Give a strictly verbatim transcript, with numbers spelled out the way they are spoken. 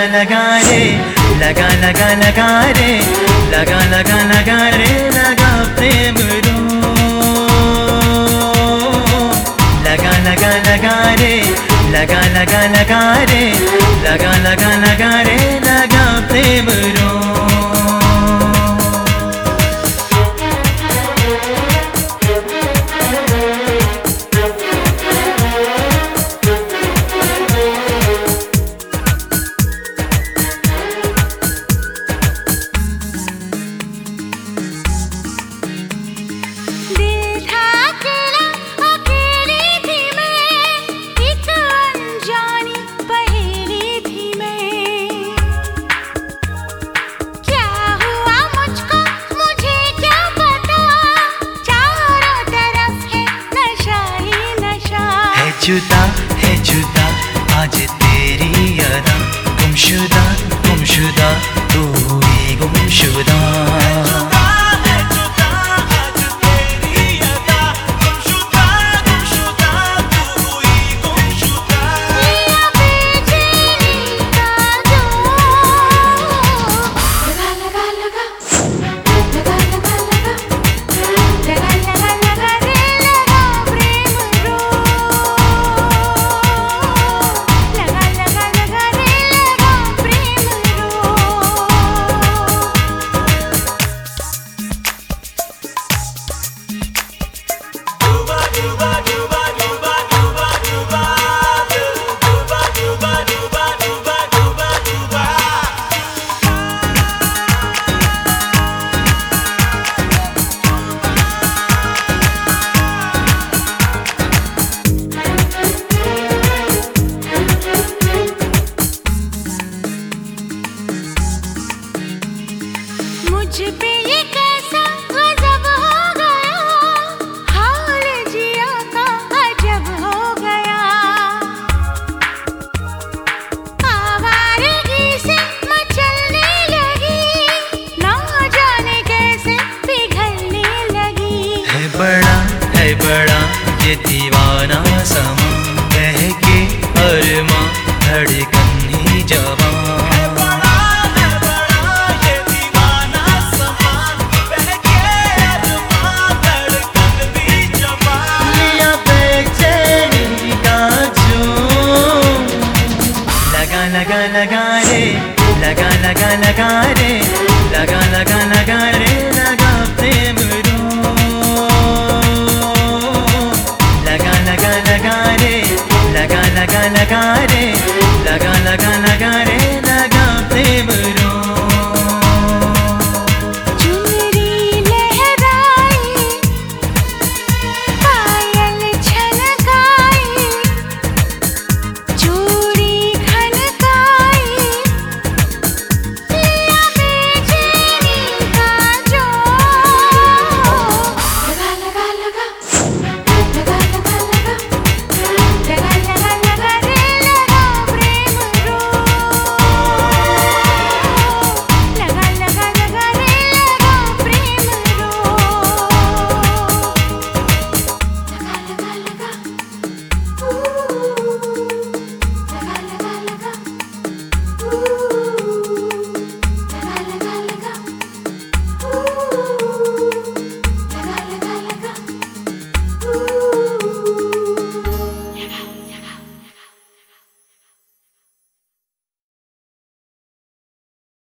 लगा रे, लगा लगा लगा रे, लगा लगा लगा रे, लगा प्रेम रो। लगा लगा लगा रे, लगा लगा लगा रे, लगा लगा लगा रे, लगा प्रेम रो। जुदा है जुदा आज तेरी अदा, गुमशुदा गुमशुदा तू ही गुमशुदा। मुझ पे ये कैसा गजब हो गया, हाल जिया का अजब हो गया। आवारगी से मचलने लगी, ना जाने कैसे पिघलने लगी। है बड़ा है बड़ा ये दीवाना समा, बहके अरमा धड़कन ही जवां। लगा लगा रे, लगा लगा लगा रे, लगा लगा लगा रे, लगा प्रेम रो। लगा लगा लगा रे, लगा लगा लगा रे, लगा लगा